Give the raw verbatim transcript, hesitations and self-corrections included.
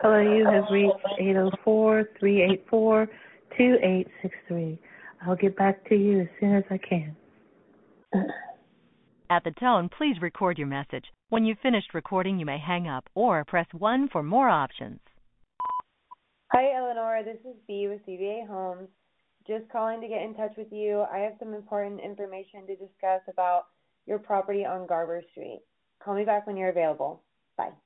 Hello, you have reached eight oh four, three eight four, two eight six three. I'll get back to you as soon as I can. At the tone, please record your message. When you've finished recording, you may hang up or press one for more options. Hi, Eleanor. This is Bea with C V A Homes. Just calling to get in touch with you. I have some important information to discuss about your property on Garber Street. Call me back when you're available. Bye.